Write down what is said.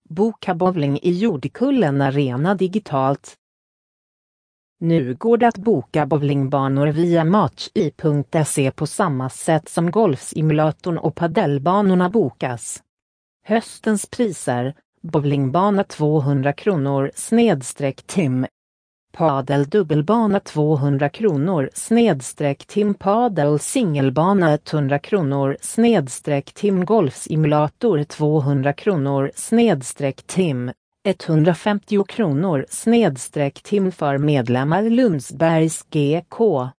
Boka bowling i Jordkullen Arena digitalt. Nu går det att boka bowlingbanor via matchi.se på samma sätt som golfsimulatorn och padelbanorna bokas. Höstens priser: bowlingbana 200 kronor /tim. Padel dubbelbana 200 kronor /tim. Padel singelbana 100 kronor /tim. Golfsimulator 200 kronor /tim. 150 kronor /tim. För medlemmar Lundsbergs GK.